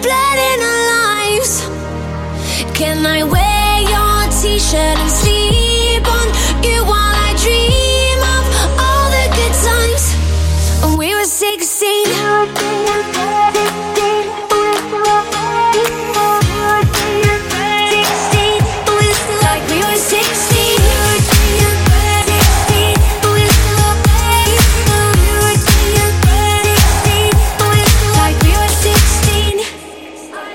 blood in our lives. Can I wear your t-shirt and sleep on you?